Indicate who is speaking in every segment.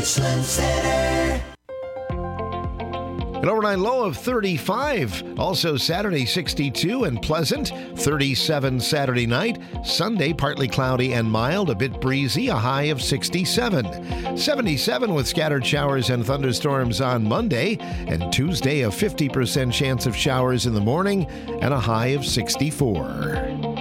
Speaker 1: Richland Center.
Speaker 2: An overnight low of 35. Also Saturday, 62 and pleasant. 37 Saturday night. Sunday, partly cloudy and mild, a bit breezy, a high of 67. 77 with scattered showers and thunderstorms on Monday. And Tuesday, a 50% chance of showers in the morning and a high of 64.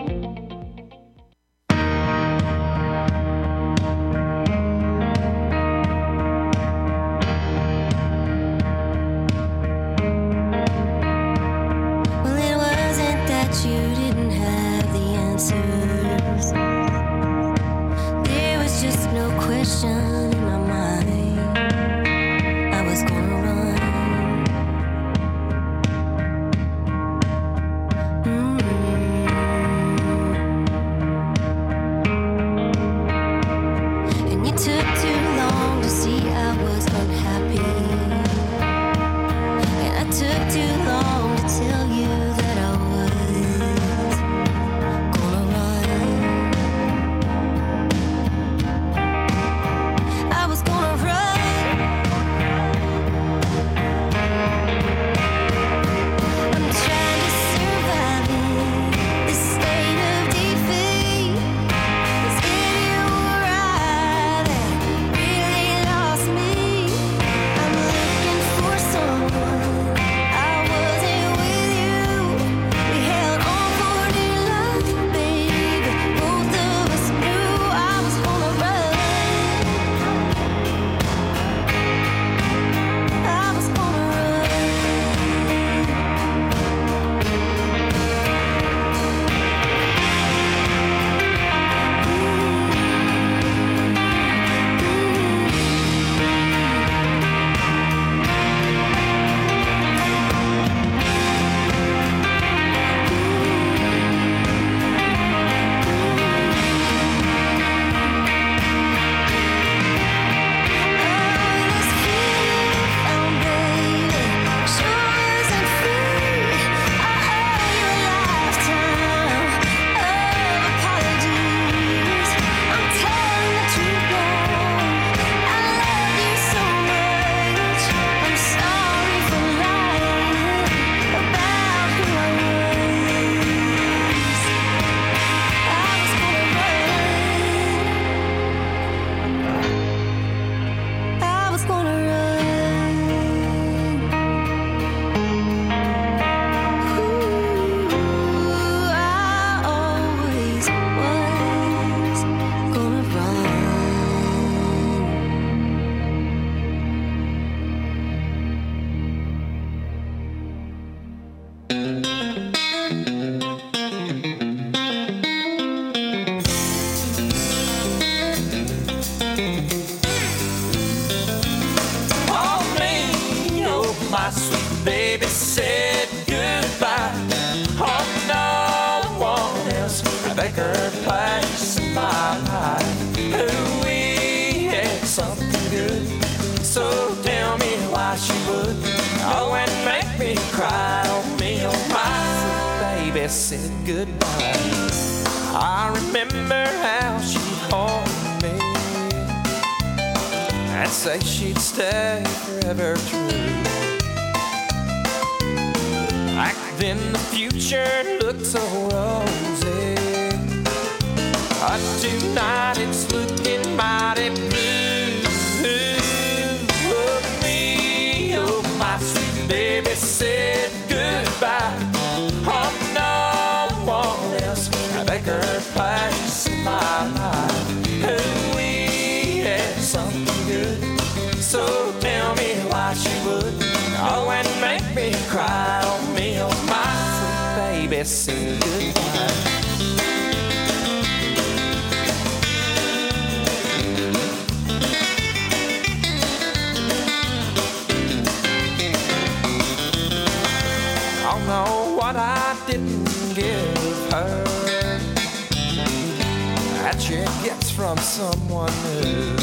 Speaker 3: From someone new.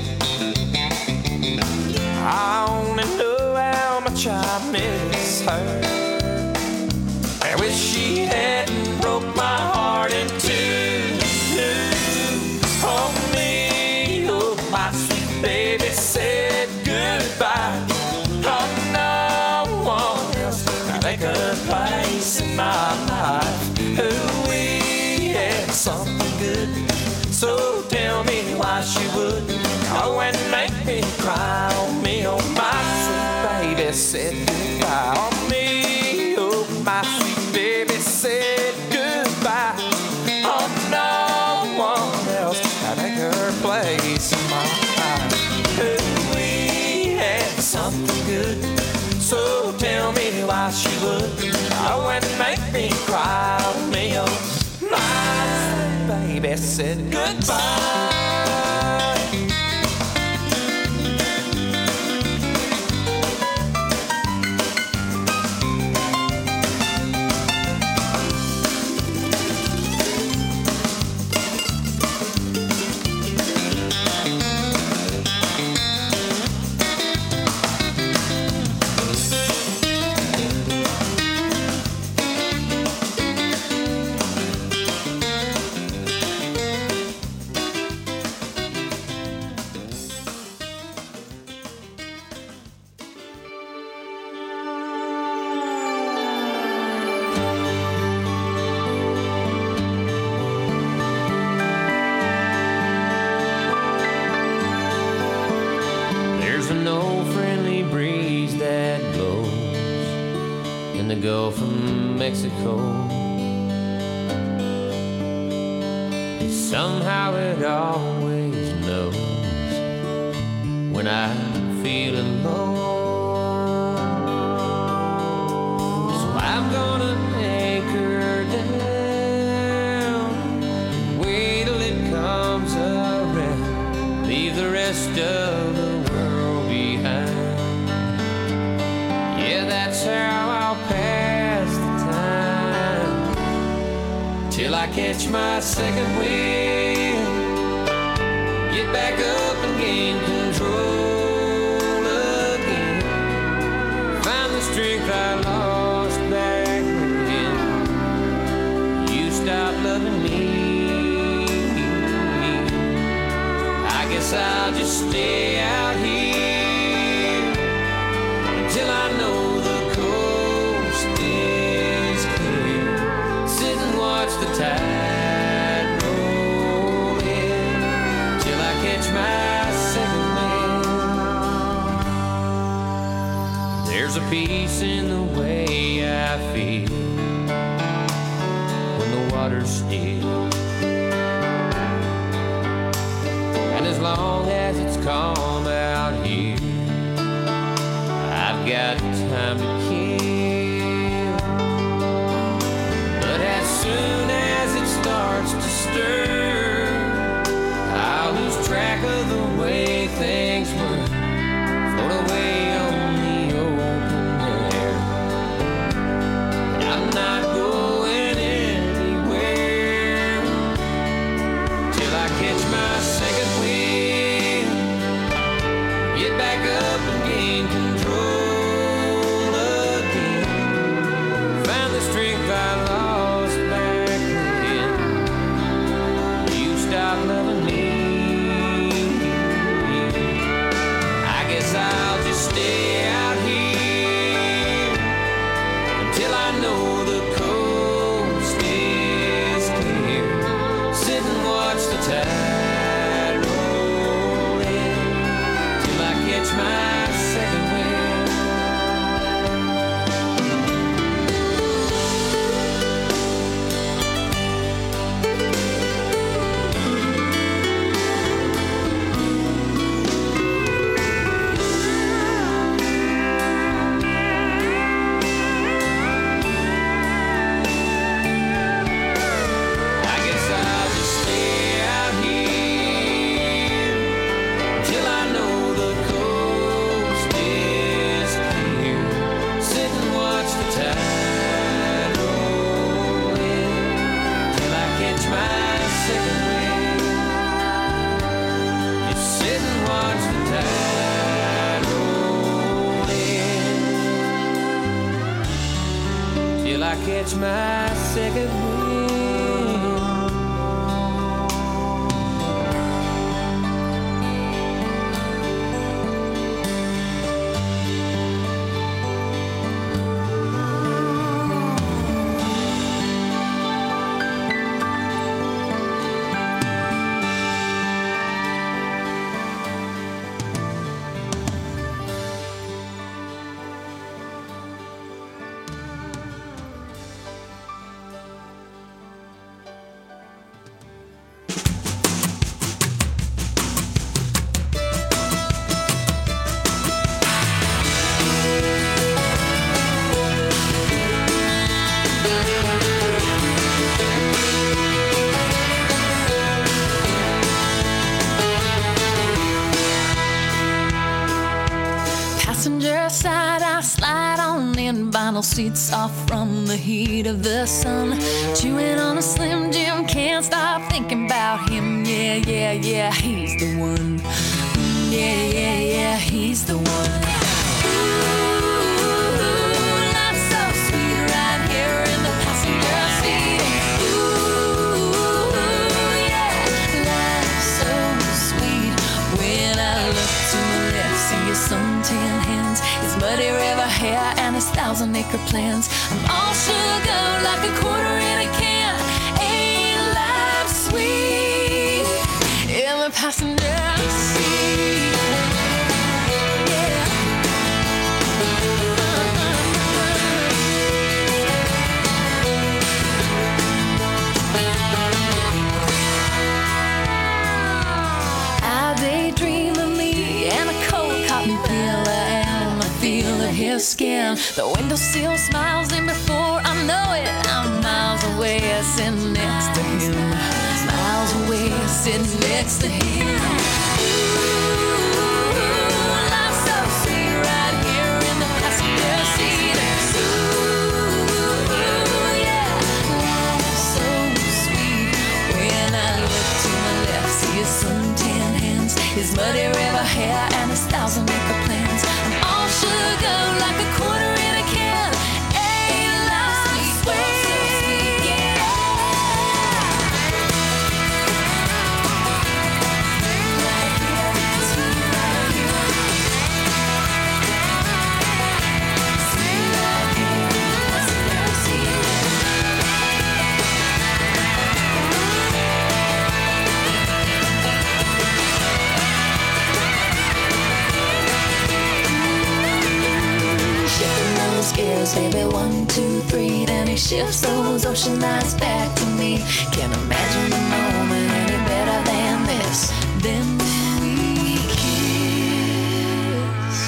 Speaker 3: I only know how much I miss her. I wish she hadn't broke my heart in two. Oh, me, oh, my sweet baby said cry on me. Oh, my sweet baby said goodbye on me. Oh, my sweet baby said goodbye. Oh, no one else had take her place in my life. We had something good, so tell me why she would. Oh, and make me cry on me. Oh, my sweet baby said goodbye. Gulf of Mexico. Somehow it always knows when I'm feeling low. So I'm gonna anchor down, wait till it comes around, leave the rest of the world behind. Yeah, that's how I'll pass the time till I catch my second wind, get back up and gain control again, find the strength I lost back when you stopped loving me. I guess I'll just stay out here until I know the coast is clear, sit and watch the tide roll in till I catch my second wind. There's a peace in the way I feel when the water's still, and as long as it's calm out here, I've got time to kill. But as soon as it starts to stir, I'll lose track of the way things were, float away on the open air. But I'm not going anywhere till I catch my second wind, get back up and gain control again, find the strength I lost back then you stopped loving me. I guess I'll just stay out here until I know the coast is clear, sit and watch the tide roll in till I catch my second wind. I guess I'll just stay out here till I know the coast is clear, sit and watch the tide roll in till I catch my second wind. Just sit and watch the tide roll in till I catch my second wind.
Speaker 1: passenger side, I slide on in, vinyl seats off from the heat of the sun. Chewing on a Slim Jim, can't stop thinking about him. Yeah, yeah, yeah, he's the one. Yeah, yeah, yeah, he's the one. Suntan hands, his muddy river hair, and his 1,000-acre plans. I'm all sugar like a quarter in a can. Ain't life sweet in the passenger seat? I daydream of me and a cold cotton pillow and the feel of his skin. The windowsill smiles, and before I know it, I'm miles away, sitting next to him. Miles away, sitting next to him. Ooh, life's so sweet right here in the passenger seat. Ooh, yeah, life's so sweet. When I look to my left, see his suntan hands, his muddy river hair, and his 1,000-acre plans. I'm all sugar like a quarter in a can. Ain't life sweet, yeah. Right here, sweet right here. Sweet right here, passenger seat. Shifting those gears, baby, 1, 2, 3. Then he shifts those ocean eyes back to me. Can't imagine a moment any better than this. Then we kiss.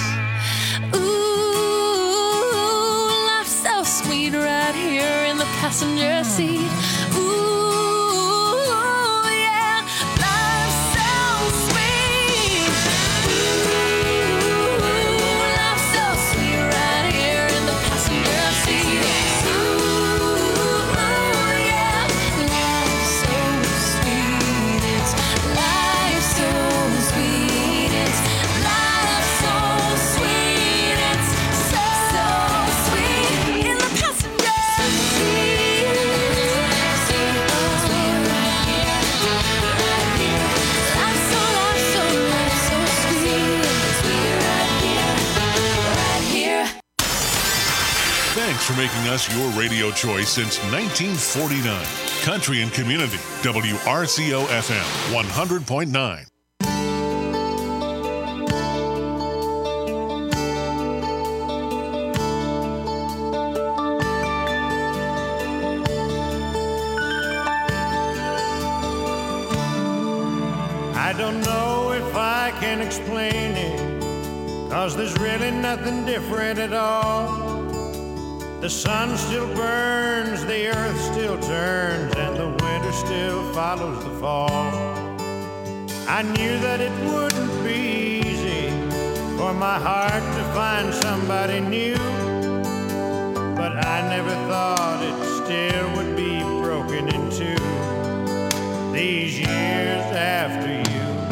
Speaker 1: Ooh, life's so sweet right here in the passenger seat. Ooh, yeah, life's so sweet. Ooh, life's so sweet right here in the passenger seat. Ooh, yeah, life's so sweet. It's life so sweet. It's life so sweet. It's so sweet in the passenger seat. Sweet right here, right here. Life so sweet. Sweet right here, right here.
Speaker 4: Thanks for making us your radio choice since 1949. Country and Community, WRCO FM 100.9.
Speaker 5: I don't know if I can explain it, 'cause there's really nothing different at all. The sun still burns, the earth still turns, and the winter still follows the fall. I knew that it wouldn't be easy for my heart to find somebody new, but I never thought it still would be broken in two these years after you.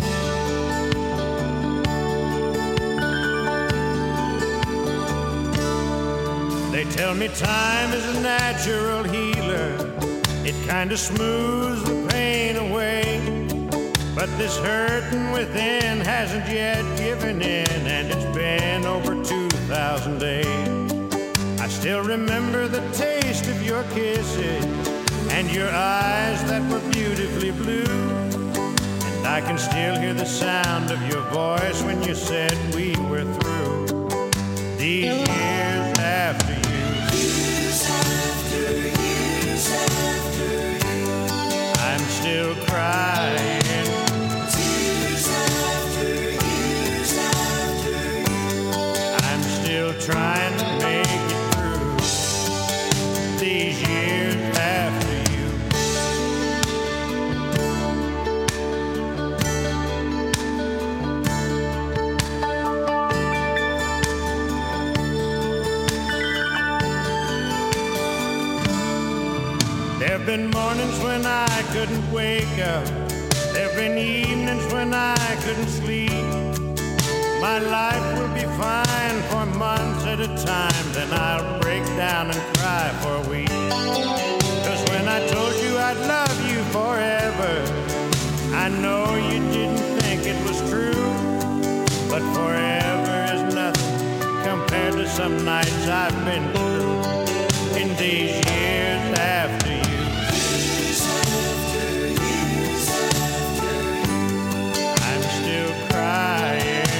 Speaker 5: They tell me time is a natural healer. It kind of smooths the pain away. But this hurting within hasn't yet given in, and it's been over 2,000 days. I still remember the taste of your kisses and your eyes that were beautifully blue. And I can still hear the sound of your voice when you said we were through. These years after you. Years after years after you. I'm still crying. Tears after years after you. I'm still trying to make it through. These years after you. been mornings when I couldn't wake up. There've been evenings when I couldn't sleep. My life will be fine for months at a time, then I'll break down and cry for a week. 'Cause when I told you I'd love you forever, I know you didn't think it was true. But forever is nothing compared to some nights I've been through in these years after you. I'm still crying.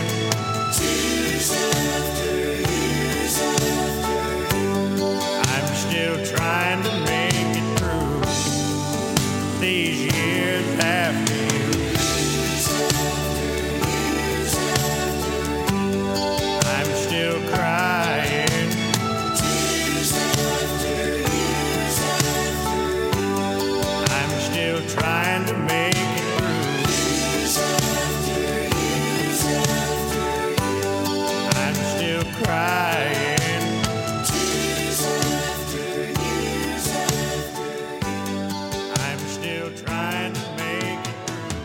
Speaker 5: I'm still trying to make it through these years after you. I'm still crying. I'm still trying to make it through. I'm still crying. I'm still trying to make it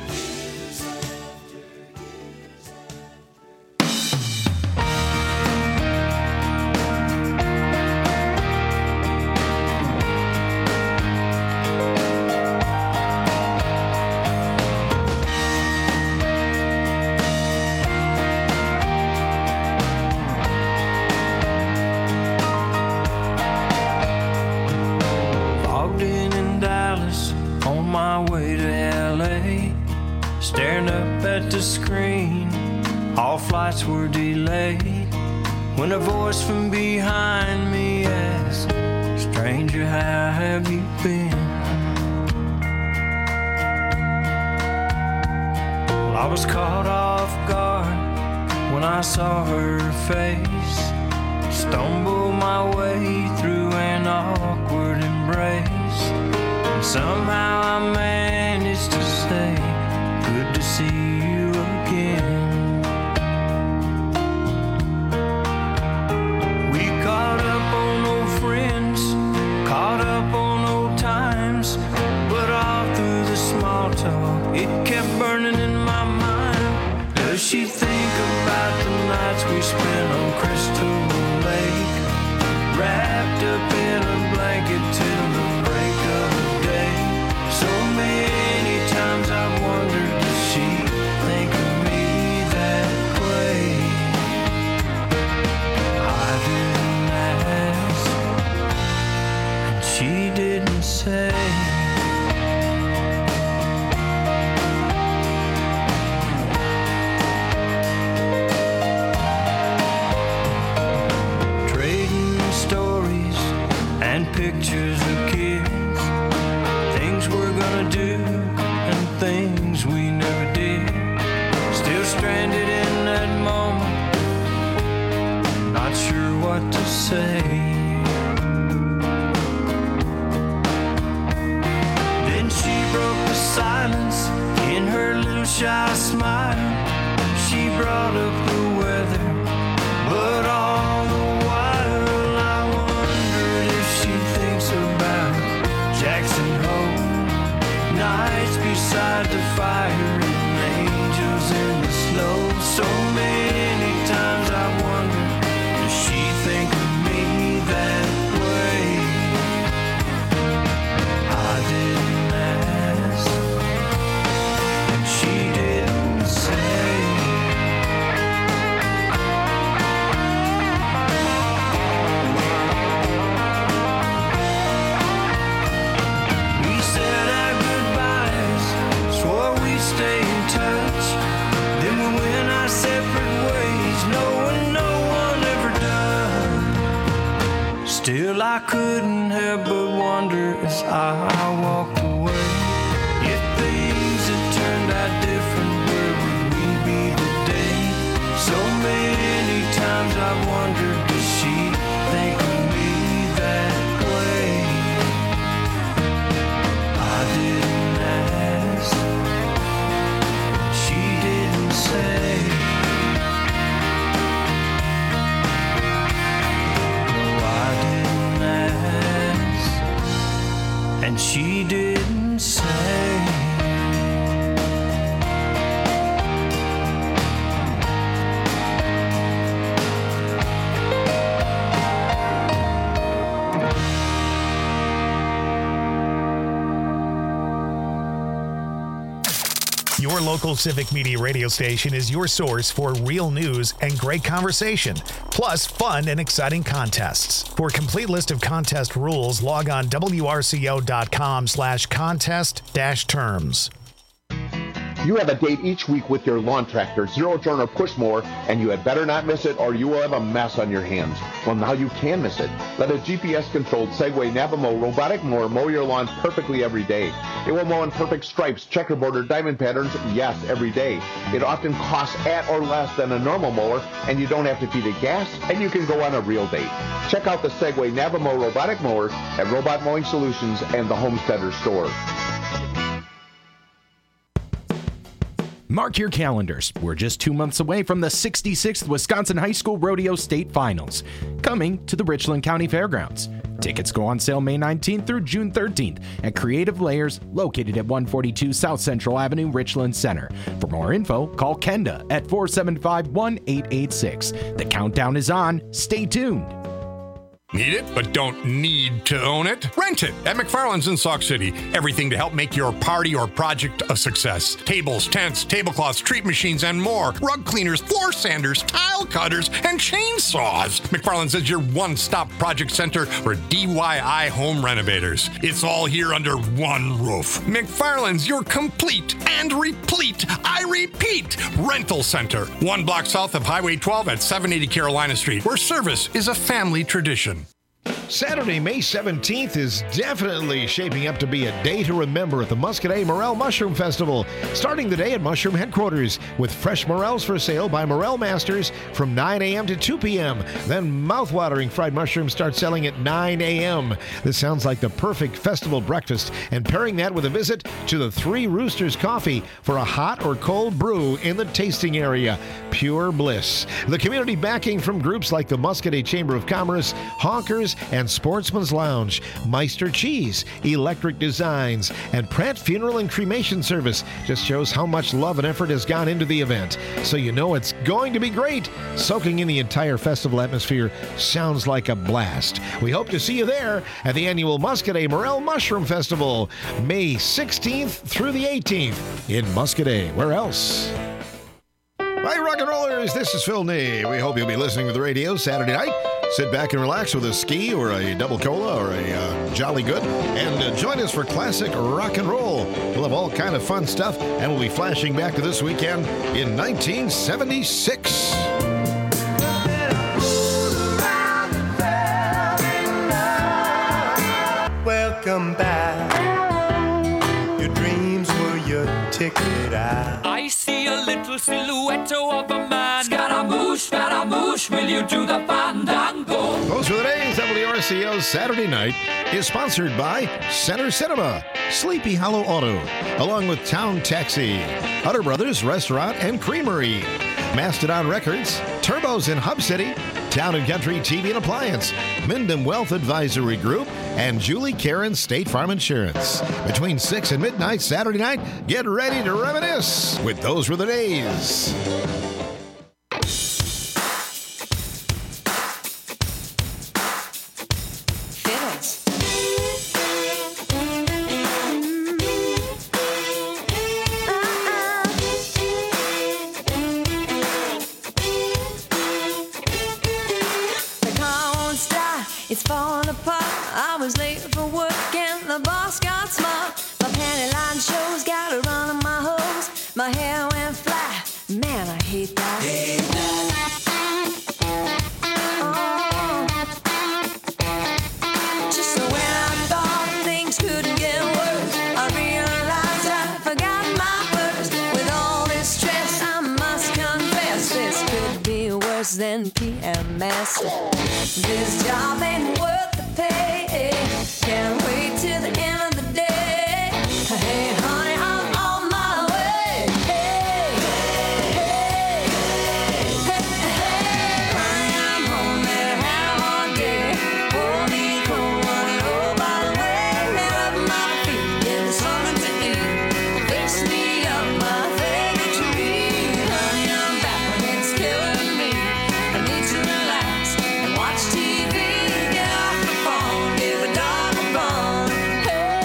Speaker 6: Logged in Dallas on my way to LA, staring up at the screen. All flights were delayed when a voice from behind me asked, "Stranger, how have you been?" Well, I was caught off guard when I saw her face, stumbled my way through an awkward embrace, and somehow I managed to say, "Good to see you again." We caught up on old friends, caught up on old times, but all through the small talk, it kept burning in my mind. Does she think about the nights we spent on Crystal Lake, wrapped up in a blanket till the break of day? So many times I've wondered, does she think of me that way? I didn't ask, and she didn't say. Trading stories and pictures of kids, things we're gonna do and things we never did. Still stranded in that moment, not sure what to say. Then she broke the silence in her little shy smile. She brought up the weather, but all the while I wondered if she thinks about Jackson Hole, nights beside the fire and angels in the snow. So many times I wonder, does she think of me that way? I didn't ask, and she didn't say. We said our goodbyes, swore we'd stay in touch. Then we went our separate ways, knowing no one ever does. Still I couldn't help but wonder as I walked away, if things had turned out different, where would we be today? So many times I've wondered, does she think of me that way? I didn't ask, she didn't say. No, I didn't ask, and she
Speaker 7: local Civic Media radio station is your source for real news and great conversation, plus fun and exciting contests. For a complete list of contest rules, log on wrco.com/contest-terms.
Speaker 8: You have a date each week with your lawn tractor, zero turn or push mower, and you had better not miss it or you will have a mess on your hands. Well, now you can miss it. Let a GPS-controlled Segway Navamo robotic mower mow your lawn perfectly every day. It will mow in perfect stripes, checkerboard, or diamond patterns, yes, every day. It often costs at or less than a normal mower, and you don't have to feed it gas, and you can go on a real date. Check out the Segway Navamo robotic mower at Robot Mowing Solutions and the Homesteader store.
Speaker 9: Mark your calendars. We're just 2 months away from the 66th Wisconsin High School Rodeo State Finals, coming to the Richland County Fairgrounds. Tickets go on sale May 19th through June 13th at Creative Layers, located at 142 South Central Avenue, Richland Center. For more info, call Kenda at 475-1886. The countdown is on. Stay tuned.
Speaker 10: Need it, but don't need to own it? Rent it at McFarland's in Sauk City. Everything to help make your party or project a success. Tables, tents, tablecloths, treat machines, and more. Rug cleaners, floor sanders, tile cutters, and chainsaws. McFarland's is your one-stop project center for DIY home renovators. It's all here under one roof. McFarland's, your complete and replete, I repeat, rental center. 1 block south of Highway 12 at 780 Carolina Street, where service is a family tradition.
Speaker 2: Saturday, May 17th is definitely shaping up to be a day to remember at the Muscadet Morel Mushroom Festival. Starting the day at Mushroom Headquarters with fresh morels for sale by Morel Masters from 9 a.m. to 2 p.m. Then mouth-watering fried mushrooms start selling at 9 a.m. This sounds like the perfect festival breakfast, and pairing that with a visit to the Three Roosters Coffee for a hot or cold brew in the tasting area. Pure bliss. The community backing from groups like the Muscadet Chamber of Commerce, Honkers, and Sportsman's Lounge, Meister Cheese, Electric Designs, and Pratt Funeral and Cremation Service just shows how much love and effort has gone into the event. So you know it's going to be great. Soaking in the entire festival atmosphere sounds like a blast. We hope to see you there at the annual Muscadet Morel Mushroom Festival, May 16th through the 18th in Muscadet. Where else? Hi, rock and rollers. This is Phil Nee. We hope you'll be listening to the radio Saturday night. Sit back and relax with a ski or a double cola or a Jolly Good, and join us for classic rock and roll. We'll have all kind of fun stuff, and we'll be flashing back to this weekend in 1976.
Speaker 6: Welcome back. Your dreams were your ticket out.
Speaker 1: I see a little silhouette of a man. Scaramouche, will you do the fandango?
Speaker 2: Those are the days. WRCO's Saturday Night is sponsored by Center Cinema, Sleepy Hollow Auto, along with Town Taxi, Hutter Brothers Restaurant and Creamery, Mastodon Records, Turbos in Hub City, Town and Country TV and Appliance, Mindom Wealth Advisory Group, and Julie Karen State Farm Insurance. Between 6 and midnight Saturday night, get ready to reminisce with Those Were the Days.
Speaker 1: It's falling apart. I was late for work and the boss got smart. My panty line shows, got a run on my hose. My hair went flat. Man, I hate that. Oh. Just when I thought things couldn't get worse, I realized I forgot my purse. With all this stress, I must confess this could be worse than PMS. This job ain't worth the pay. Can't wait till the end of the day. Hey, honey, I'm on my way. Hey, hey, hey, hey. Honey, I'm home and had a hard day. Pour me cold water, oh, by the way. Lay up my feet, get something to eat. Fix me up my favorite treat. Honey, I'm back when it's killing me. I need to relax and watch TV, get off the phone, give a dog a bone. Hey,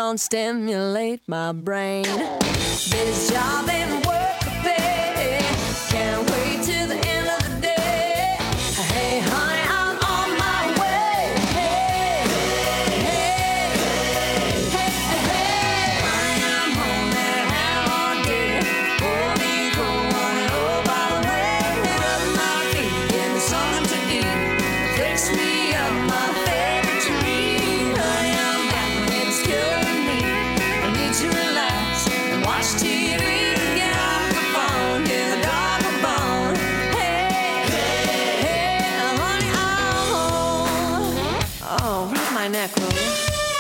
Speaker 1: on, stimulate my brain. This job and work pay, can't wait till the end of the day. Hey, honey, I'm on my way. Hey, hey, hey, hey, hey. Honey, I'm home and had a hard day. Pour me cold water, oh, by the way. Rub my feet, give me something to eat. Fix me up my favorite treat. Honey, I'm back when it's killing me. I need to relax and watch TV. Get off the phone, hear the dog a bone. Hey, hey, hey, honey, I'm home. Oh, rub my neck, will you?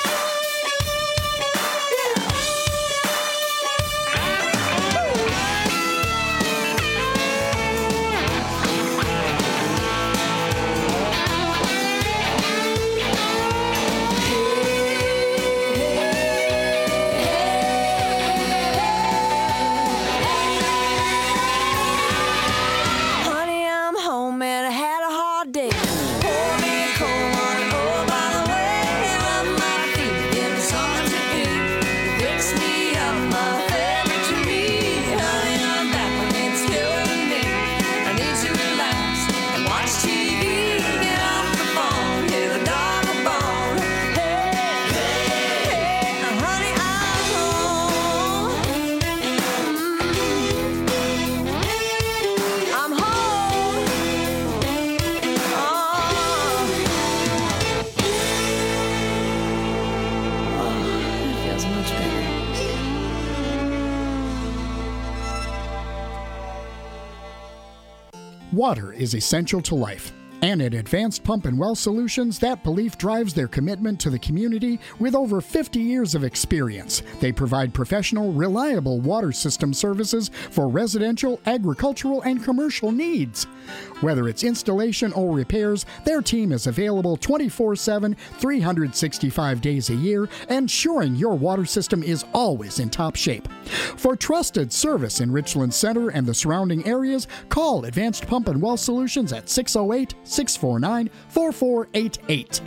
Speaker 1: Honey, I'm home and I had a hard day. Pour me a cold one, oh, by the way. Rub my feet, give me something to eat. Fix me up my favorite treat. Honey, I'm back when it's killing me. I need to relax and watch TV. Get off the phone, hear the dog a bone. Hey, hey, hey, honey, I'm home. I'm home. It feels much better.
Speaker 11: Water is essential to life. And at Advanced Pump and Well Solutions, that belief drives their commitment to the community with over 50 years of experience. They provide professional, reliable water system services for residential, agricultural, and commercial needs. Whether it's installation or repairs, their team is available 24/7, 365 days a year, ensuring your water system is always in top shape. For trusted service in Richland Center and the surrounding areas, call Advanced Pump and Well Solutions at 608-649-4488.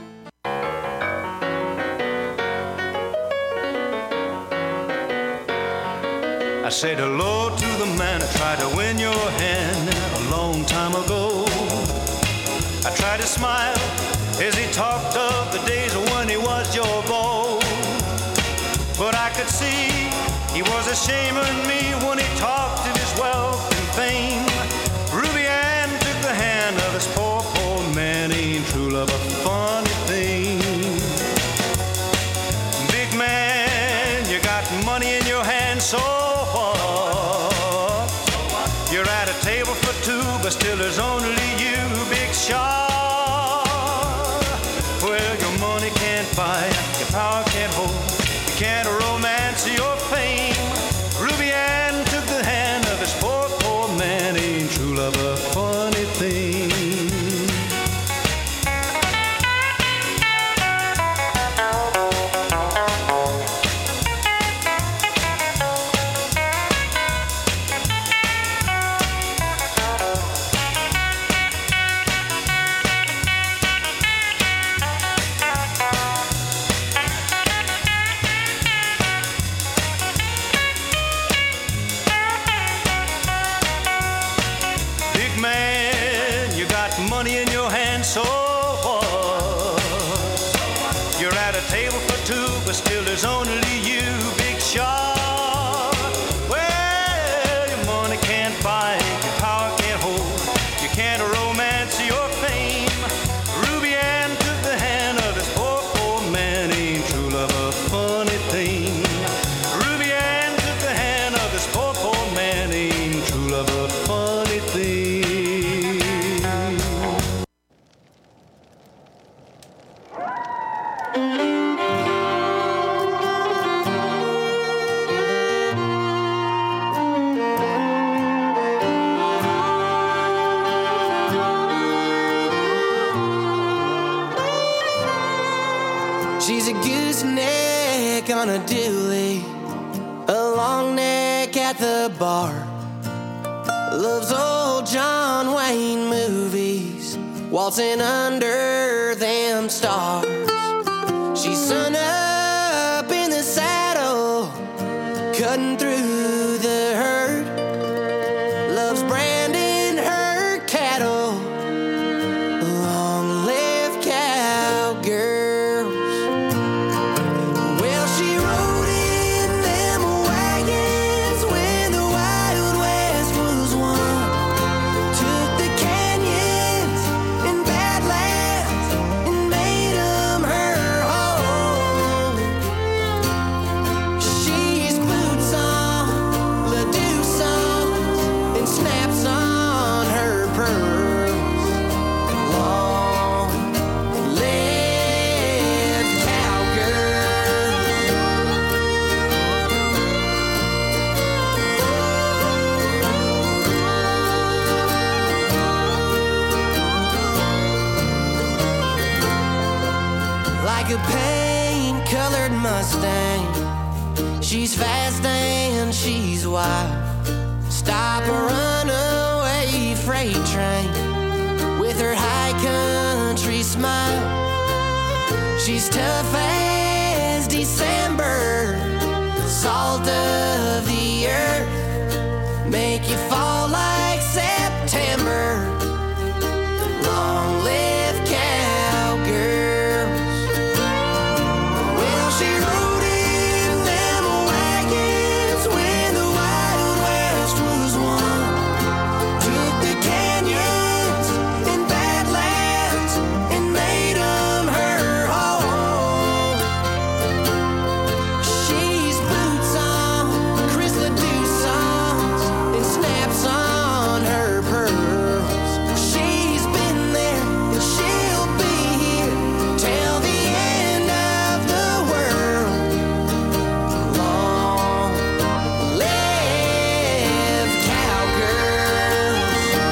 Speaker 6: I said hello to the man I tried to win your hand a long time ago. I tried to smile as he talked of the days when he was your beau. But I could see he was ashamed of me when he talked of his wealth and fame. Ruby Ann took the hand of this poor, poor man. Ain't true love a funny thing? Big man, you got money in your hand, so what? You're at a table for two, but still there's only you, big shot. Well, your money can't buy, your power can't hold, you can't romance your fame. Ruby Ann took the hand of this poor, poor man. Ain't true love a funny thing? Big man, you got money in your hand, so what? You're at a table for two, but still there's only you, big shot. Well, your money can't buy, your power can't hold, you can't romance your fame. Ruby Ann took the hand of this poor, poor man. Ain't true love a funny thing? Ruby Ann took the hand of this poor, poor man. Ain't true love a funny thing?
Speaker 12: She's a gooseneck on a dually, a long neck at the bar. Loves old John Wayne movies, waltzing under them stars. She's sun up in the cutting through the herd. Loves branding her cattle. Long live cowgirls. Well, she rode in them wagons when the Wild West was won. Took the canyons and badlands and made them her home. She's boots on, Ledoux songs, and snaps on her pearls. Long live cowgirls. Like a paint-colored Mustang, she's fast and she's wild. Stop a runaway freight train with her high country smile. She's tough as December, salt of the earth, make you fall like September. Long live cowgirls. Well, she rode in them wagons when the Wild West was won. Took the canyons and badlands and made them her home. She's boots on, Chris Ledoux songs, and snaps on her pearls. She's been there and she'll be here till the end of the world. Long live cowgirls.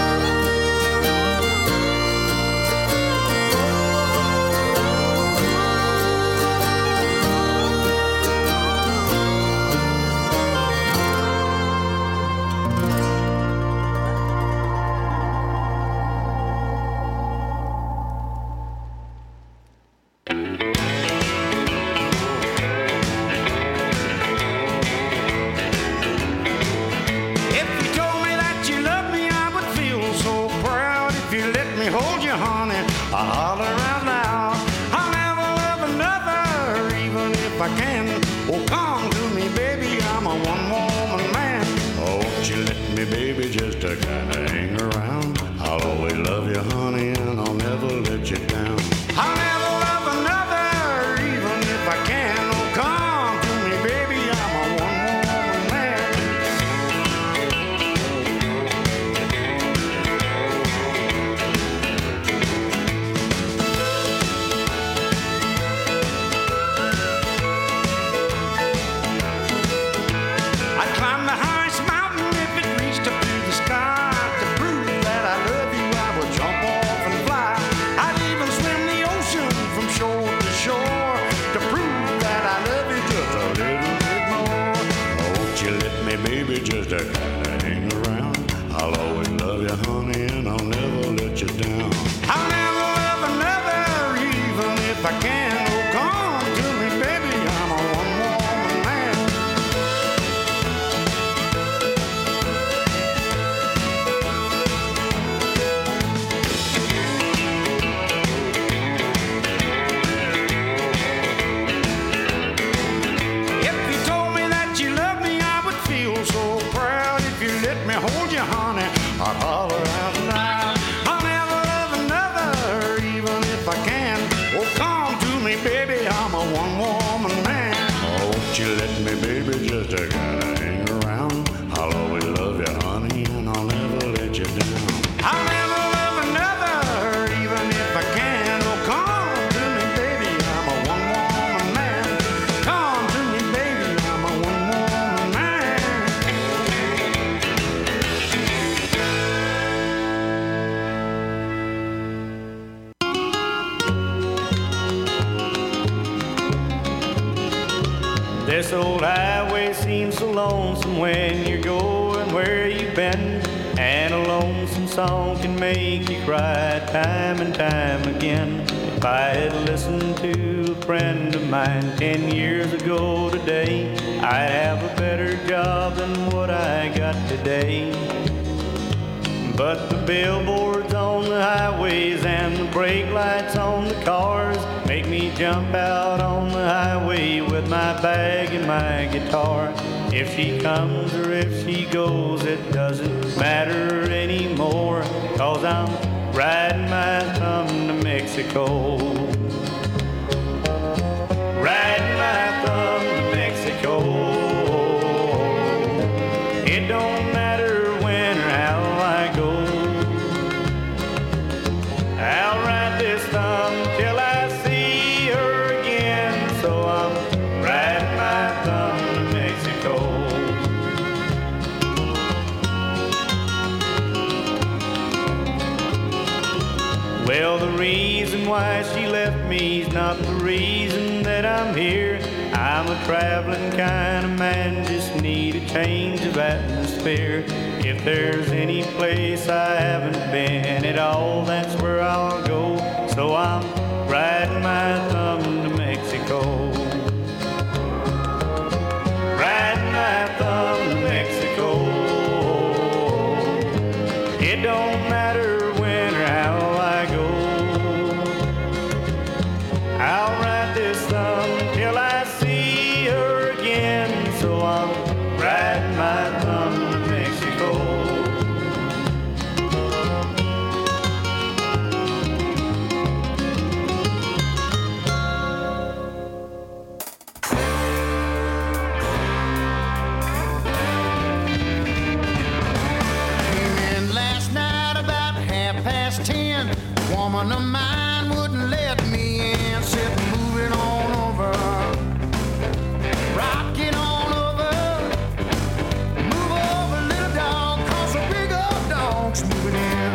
Speaker 5: If you told me that you loved me, I would feel so proud. If you let me hold you, honey, I'll holler out loud. I'll never love another, even if I can. Oh, come to me, baby, I'm a one-woman man. Oh, won't you let me, baby, just to kind of hang around? I'll always love you, honey, and I'll never let you down. I'll never love another, even if I can. Oh, come to me, baby, I'm a one-woman man. I'd climb the highest mountain if it reached up to the sky. To prove that I love you, I would jump off and fly. I'd even swim the ocean from shore to shore to prove that I love you just a little bit more. Oh, won't you let me, baby, just to kind of hang around? I'll always love you, honey, and I'll never let you down. I'll never love another, even if I can. Oh, come to me, baby, I'm a one-woman man. If you told me that you loved me, I would feel so proud. If you let me hold you, honey, I'd holler out loud. I'll never love another, even if I can. Oh, come to me, baby, I'm a one-woman man. Oh, won't you let me, baby, just to kind of hang around? I'll always love you, honey, and I'll never let you down. I'll never love another, even if I can. Oh, come to me, baby, I'm a one-woman man. Come to me, baby, I'm a one-woman man. This old highway seems so lonesome when you're going where you've been. And a lonesome song can make you cry time and time again. If I had listened to a friend of mine 10 years ago today, I'd have a better job than what I got today. But the billboards on the highways and the brake lights on the cars make me jump out on the highway with my bag and my guitar. If she comes or if she goes, it doesn't matter anymore, 'cause I'm riding my thumb to Mexico. Riding my thumb to Mexico. It don't matter when or how I go. I'll ride this thumb till I see her again. So I'm riding my thumb to Mexico. Well, the reason why she left me's not the reason that I'm here. I'm a traveling kind of man, just need a change of atmosphere. If there's any place I haven't been at all, that's where I'll go. So I'm riding my thumb to Mexico. Riding my thumb to Mexico. It don't matter when or how I go. I'll ride this thumb till I see her again. So I'm riding my thumb to Mexico.
Speaker 13: Came in last night about 10:30. Woman of mine wouldn't let me in. Said moving on over, rocking on over. Move over, little dog, 'cause a big old dog's moving in.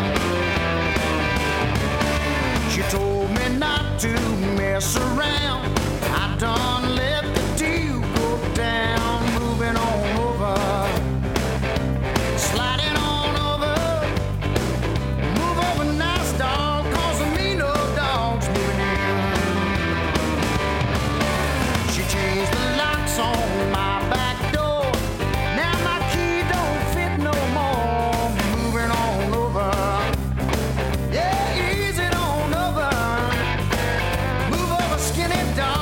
Speaker 13: She told me not to mess around. I done let the deal go down. Moving on over, sliding on over. Move over, nice dog, 'cause of me no dog's moving in. She changed the locks on my back door. Now my key don't fit no more. Moving on over, yeah, ease it on over. Move over, skinny dog.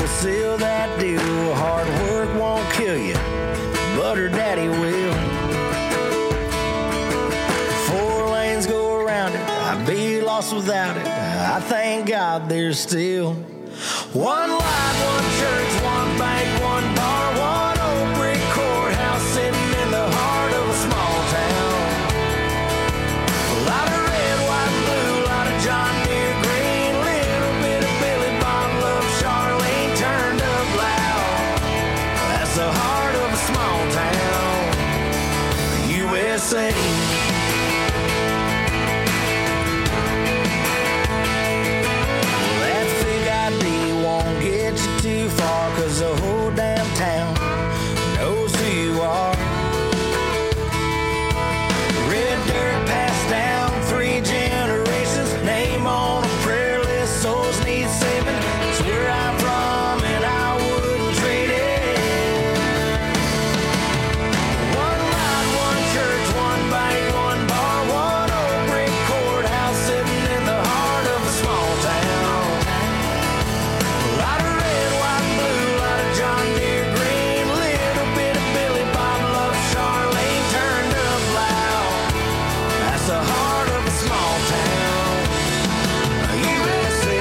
Speaker 6: we'll seal that deal. Hard work won't kill you, but her daddy will. 4 lanes go around it, I'd be lost without it. I thank God there's still one light, one church, one bank, one bar, one old brick courthouse sitting in the heart of a small town. A lot of red, white, blue, a lot of John Deere green, little bit of Billy Bob, love Charlene turned up loud. That's the heart of a small town, USA. Too far, 'cause the whole damn town knows who you are. Red dirt passed down 3 generations, name on a prayer list, souls need saving. It's where I'm from and I wouldn't trade it. One light, one church, one bank, one bar, one old brick courthouse sitting in the heart of a small town. John Deere green, little bit of Billy Bob, love Charlene turned up loud. That's the heart of a small town, USA.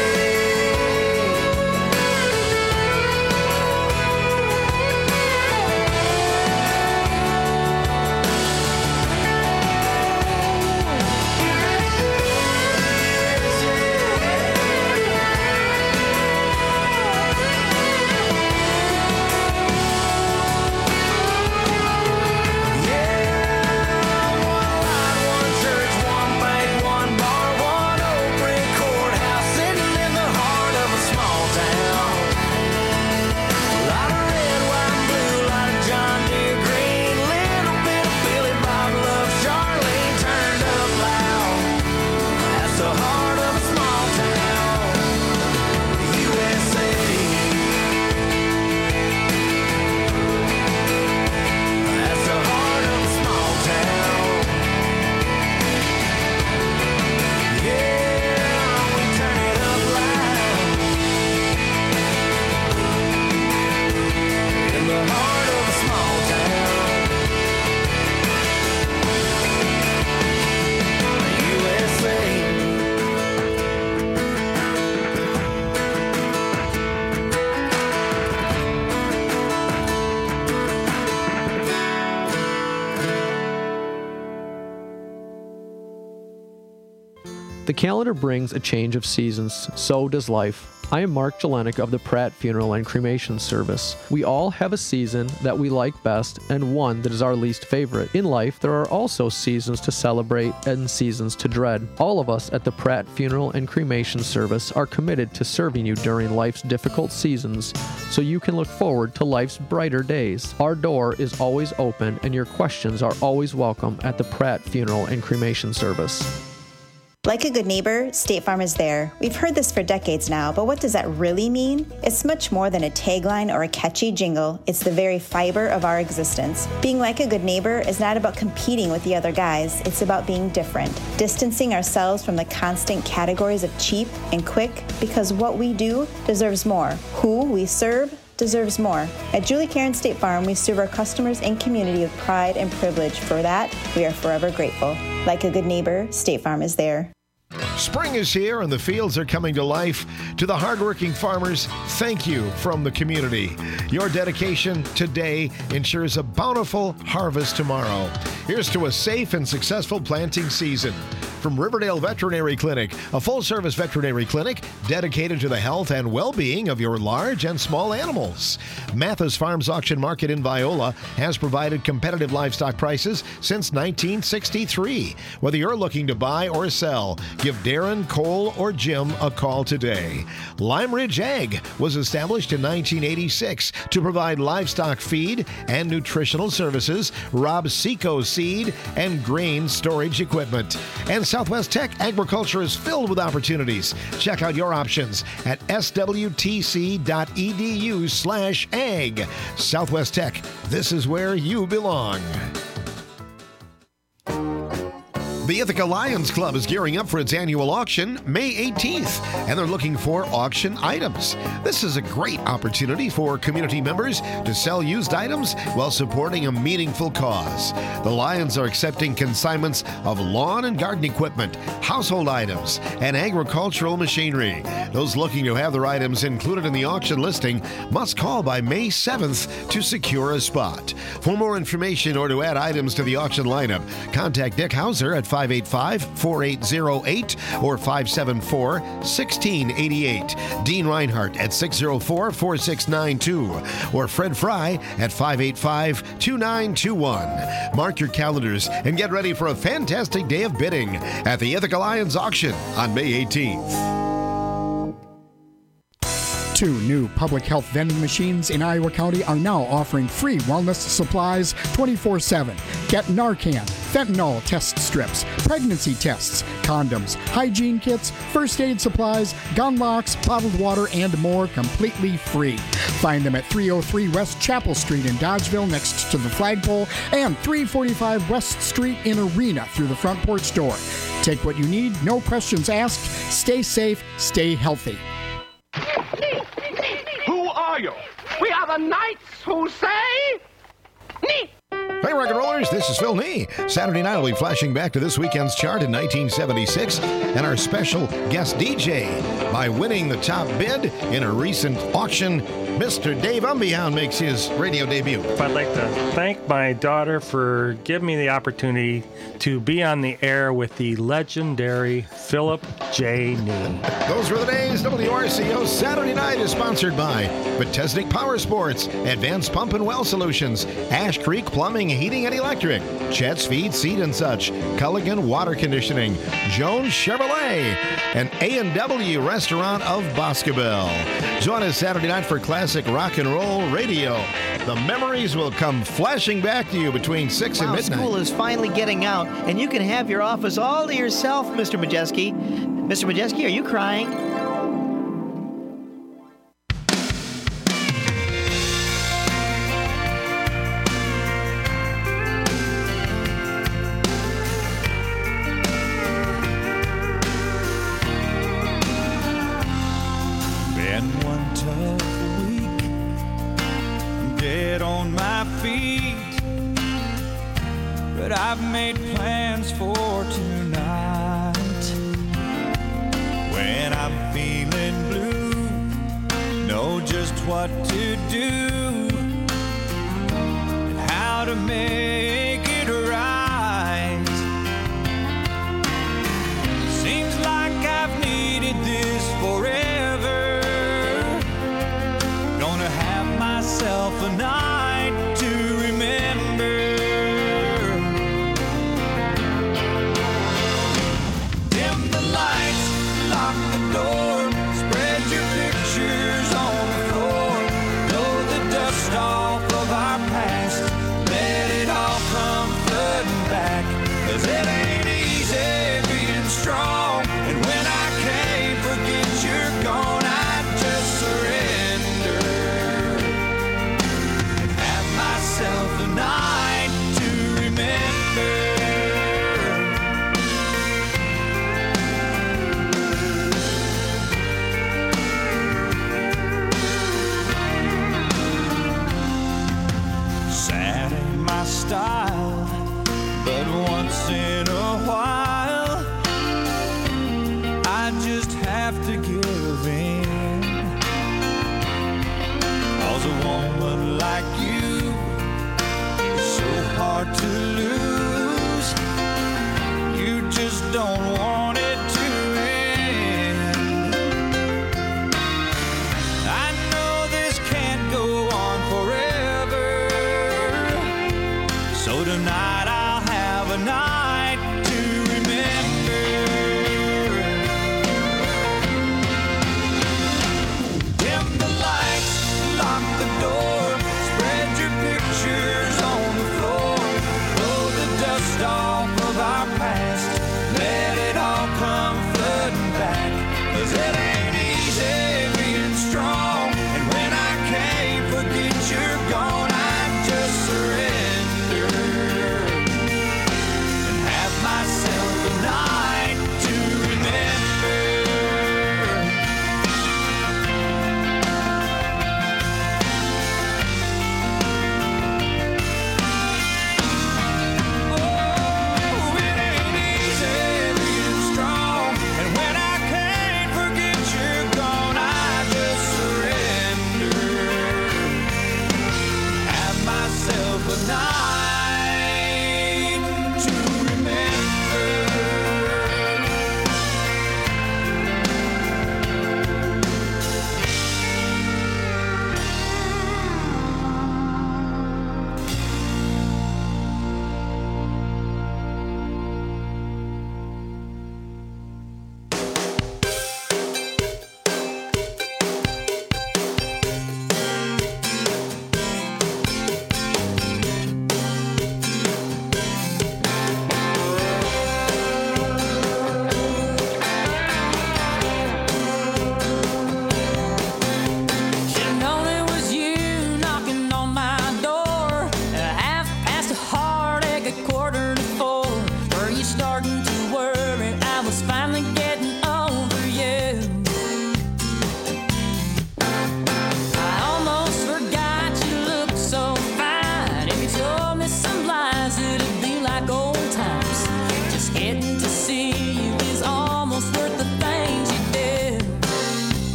Speaker 14: The calendar brings a change of seasons, so does life. I am Mark Jelenik of the Pratt Funeral and Cremation Service. We all have a season that we like best and one that is our least favorite. In life, there are also seasons to celebrate and seasons to dread. All of us at the Pratt Funeral and Cremation Service are committed to serving you during life's difficult seasons so you can look forward to life's brighter days. Our door is always open and your questions are always welcome at the Pratt Funeral and Cremation Service.
Speaker 15: Like a good neighbor, State Farm is there. We've heard this for decades now, but what does that really mean? It's much more than a tagline or a catchy jingle. It's the very fiber of our existence. Being like a good neighbor is not about competing with the other guys. It's about being different, distancing ourselves from the constant categories of cheap and quick, because what we do deserves more. Who we serve deserves more. At Julie Karen State Farm, we serve our customers and community with pride and privilege. For that, we are forever grateful. Like a good neighbor, State Farm is there.
Speaker 2: Spring is here and the fields are coming to life. To the hardworking farmers, thank you from the community. Your dedication today ensures a bountiful harvest tomorrow. Here's to a safe and successful planting season. From Riverdale Veterinary Clinic, a full-service veterinary clinic dedicated to the health and well-being of your large and small animals. Mathis Farms Auction Market in Viola has provided competitive livestock prices since 1963. Whether you're looking to buy or sell, give Darren, Cole, or Jim a call today. Lime Ridge Ag was established in 1986 to provide livestock feed and nutritional services, Rob Seco seed, and grain storage equipment. And Southwest Tech Agriculture is filled with opportunities. Check out your options at swtc.edu/ag. Southwest Tech, this is where you belong. The Ithaca Lions Club is gearing up for its annual auction May 18th, and they're looking for auction items. This is a great opportunity for community members to sell used items while supporting a meaningful cause. The Lions are accepting consignments of lawn and garden equipment, household items, and agricultural machinery. Those looking to have their items included in the auction listing must call by May 7th to secure a spot. For more information or to add items to the auction lineup, contact Dick Hauser at 585-4808 or 574-1688. Dean Reinhardt at 604-4692 or Fred Fry at 585-2921. Mark your calendars and get ready for a fantastic day of bidding at the Ithaca Lions auction on May 18th.
Speaker 11: 2 new public health vending machines in Iowa County are now offering free wellness supplies 24/7. Get Narcan, fentanyl test strips, pregnancy tests, condoms, hygiene kits, first aid supplies, gun locks, bottled water, and more completely free. Find them at 303 West Chapel Street in Dodgeville next to the flagpole and 345 West Street in Arena through the front porch door. Take what you need, no questions asked. Stay safe, stay healthy.
Speaker 16: Who are you? We are the knights who say... Nee!
Speaker 2: Hey, rock and rollers, this is Phil Nee. Saturday night, we'll be flashing back to this weekend's chart in 1976 and our special guest DJ. By winning the top bid in a recent auction, Mr. Dave Umbehound makes his radio debut.
Speaker 17: I'd like to thank my daughter for giving me the opportunity to be on the air with the legendary Philip J. Nee.
Speaker 2: Those were the days. WRCO Saturday Night is sponsored by Bethesda Power Sports, Advanced Pump and Well Solutions, Ash Creek Plumbing, Heating and Electric, Chet's Feed, Seed and Such, Culligan Water Conditioning, Jones Chevrolet, and A&W Restaurant of Boscobel. Join us Saturday night for classic rock and roll radio. The memories will come flashing back to you between 6 and midnight.
Speaker 18: School is finally getting out, and you can have your office all to yourself, Mr. Majeski. Mr. Majeski, are you crying?
Speaker 6: Been one tough week, I'm dead on my feet, but I've made plans for tonight. When I'm feeling blue, know just what to do and how to make it right. Seems like I've needed this forever. Gonna have myself a night to remember. Dim the lights, lock the door, spread your pictures on the floor. Blow the dust off of our past, let it all come flooding back. 'Cause it ain't easy being strong, and when I can't forget you're gone, I just surrender and have myself a night to remember. Sad ain't my style, but once in a while I just have to give in. 'Cause a woman like you is so hard to lose. You just don't want it to end. I know this can't go on forever, so tonight I'll have a night to remember. Dim the lights, lock the door, spread your pictures on the floor. Blow the dust off of our past, let it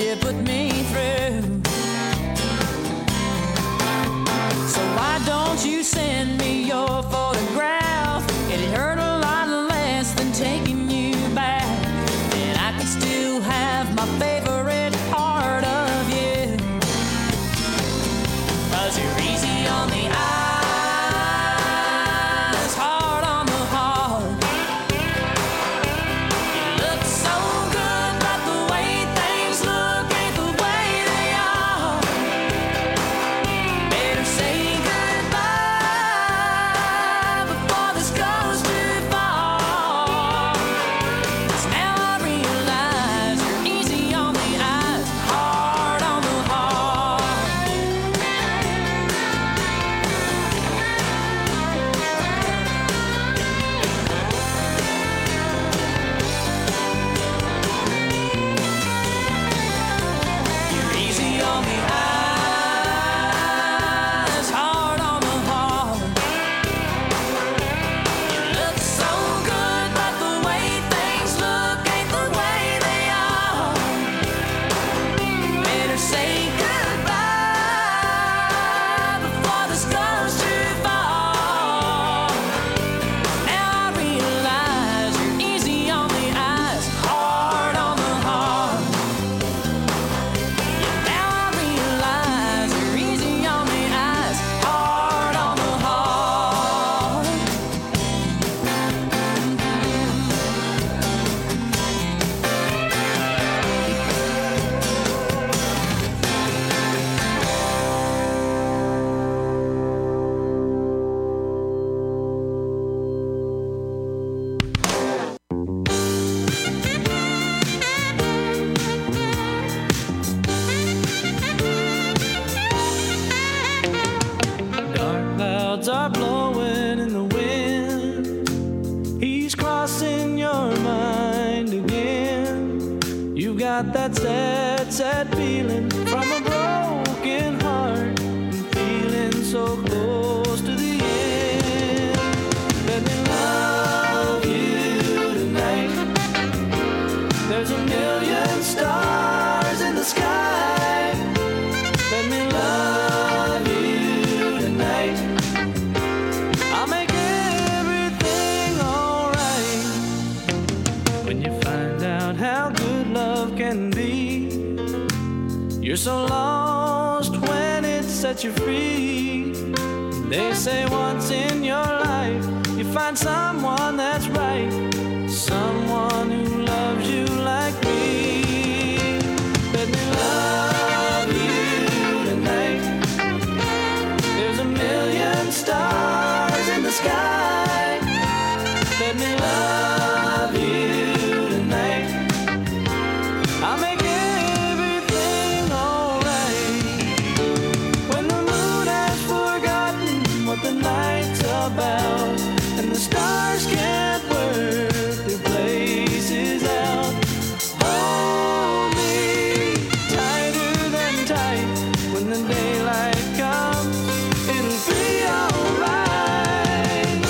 Speaker 1: you put me through. So why don't you send me your photograph? It'd hurt a lot less than taking you back. And I can still have my favorite part of you. 'Cause you're easy on the eyes, hard on the heart. You look so good, but the way things look ain't the way they are. Better say goodbye before this goes too far. 'Cause now I realize you're easy on the eyes, hard on the heart. You're easy on the eyes, hard on the heart. You look so good, but the way things look ain't the way they are. Better say goodbye before this goes too far. Now I realize you're easy on the eyes, hard on the heart. Now I realize you're easy on the eyes, hard on the heart.
Speaker 6: Dark clouds are blowing in the wind. He's crossing your mind again. You've got that sad, sad feeling from a broken heart and feeling so close to the end. Let me love you tonight. There's a million stars in the sky. Let me love you tonight. I'll make everything alright. When you find out how good love can be, you're so lost when it sets you free. They say once in your life you find someone that's right, someone who loves you like me. Let me love you tonight. There's a million stars in the sky. Let me love you tonight. I'll make everything alright. When the moon has forgotten what the night's about, and the stars can't work their places out, hold me tighter than tight. When the daylight comes, it'll be alright.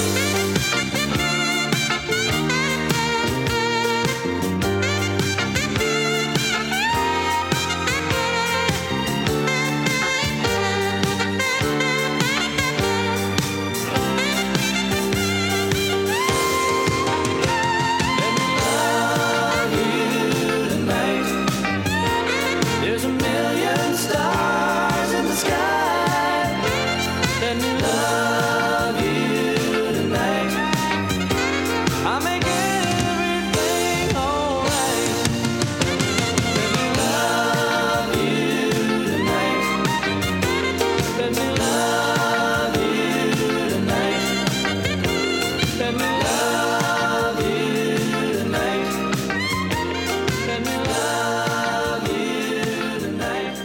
Speaker 6: Love you tonight. There's a million stars in the sky. Let me love you tonight. I'll make everything alright. Let me love you tonight. Let me love you tonight. Let me love you tonight. Let me love you tonight.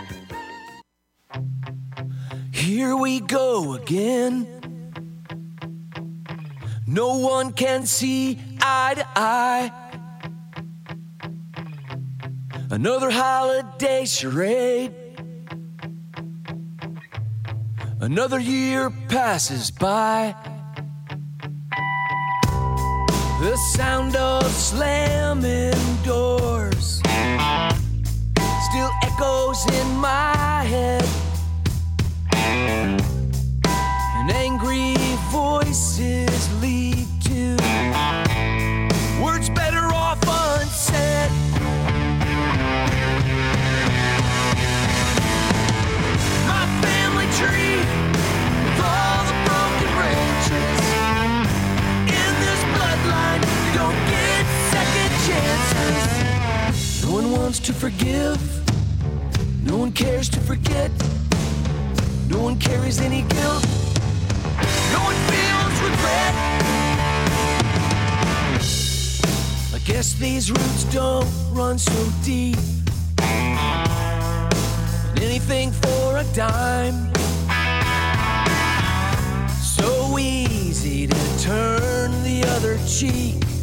Speaker 12: Here we go again. No one can see eye to eye. Another holiday charade. Another year passes by. The sound of slamming doors still echoes in my head. And angry voices lead to words better off unsaid. My family tree with all the broken branches. In this bloodline, you don't get second chances. No one wants to forgive. No one cares to forget. No one carries any guilt. No one feels regret. I guess these roots don't run so deep. Anything for a dime. So easy to turn the other cheek.